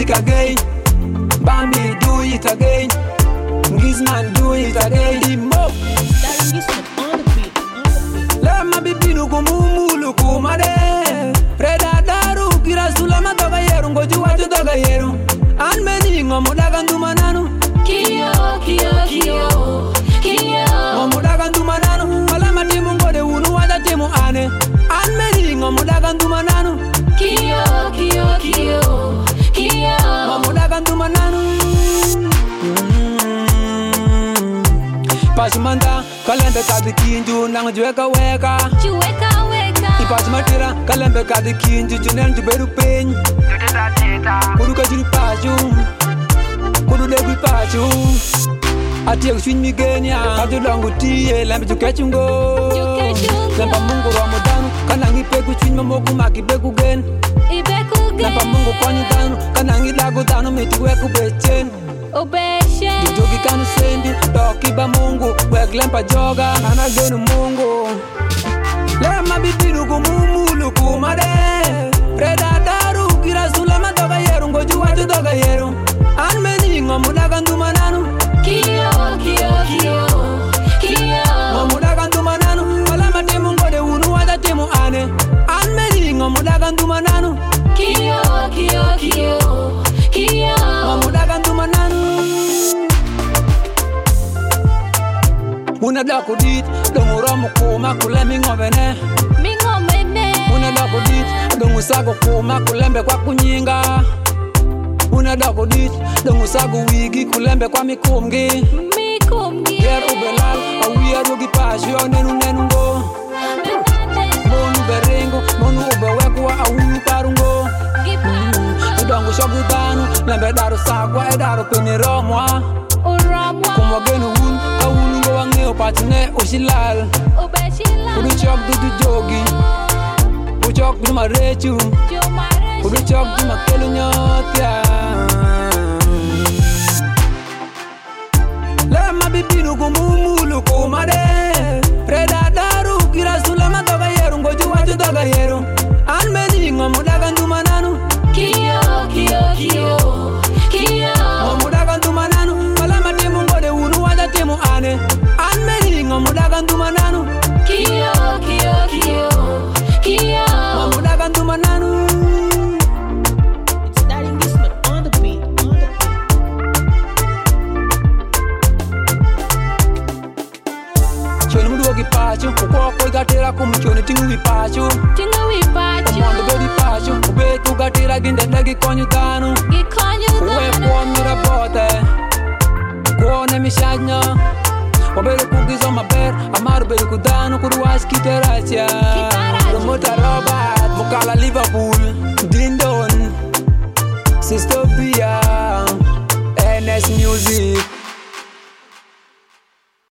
it again. Bambi, do it again. Gizman, do it again. Imo. La mabibi nuku mumu luku made. Reda daru kira sulama toga yeru ngoju waju toga yeru. An meni ngomudaga ndumananu. Kio. Ngomudaga ndumananu. Wala matimu ngode unu wada timu ane. An meni ngomudaga ndumananu. Kio. Ngomudaga ndumananu. Pashmanda kalembe kadi kinju nang jueka weka. Ipashmatira kalembe kadi kinju junen juberu pen. Kudu kajuni paju. Kudu debi paju. Atiek swing mi genya. Kadu longu tiye lembe jukechungo. Lemba mungu ramodanu kanangi pegu swing mamoku maki begu gen. Lemba mungu konyu danu kanangi lagu danu miti weku bechen. Jogi kanu sendi, doki ba mungu, weglempa joga, ana genu mungu. Lema bibiru mumu luku made. Reda daru kira sulama toga yeru, ngoju waju toga yeru. An meni ngomudaga ndumananu. Kio. Ngomudaga ndumananu, wala matimu ngode unu wada timu ane. An meni ngomudaga ndumananu. Kio. Ngomudaga ndumananu. Una dako dit, dongu ramu kuma kulemi ngomene. Una dako dit, dongu sago kuma kulembe kwa kunyinga. Una dako dit, dongu sago wigi kulembe kwa mikumgi. Yer ubelal, awia rugi pasyo nenu ngo. Monu berengo, monu ubewekwa awu parungo. Udongu shogu danu, lembe daru sagwa daru peniromwa. Kumwagenu wun, awunungo wangeo patine ushilal. Kudu chok dudu jogi, uchok dudu marechu. Kudu chok dudu makelu nyotia. Lema bibinu kumumu luku made. Reda daru kira sulama toga yeru, ngoju waju toga yeru. An meni ngomudaga ndumananu. Kio. Ngomudaga ndumananu, wala matimu ngode unu wada timu ane. An meni ngomudaga ndumananu. Kio. Ngomudaga ndumananu. It's starting this one on the beat. Choni mudu ogi pacho, ukoko igatera kumuchoni tingu vipacho. Omondo bedi pacho, ubetu gatera ginde dagi konyu danu. Uwe kwa mira bote, kuone mishanya. Wabere kugizo maber, amaru beri kudanu kuruwash kiteracha. Promota Robert, mukala Liverpool,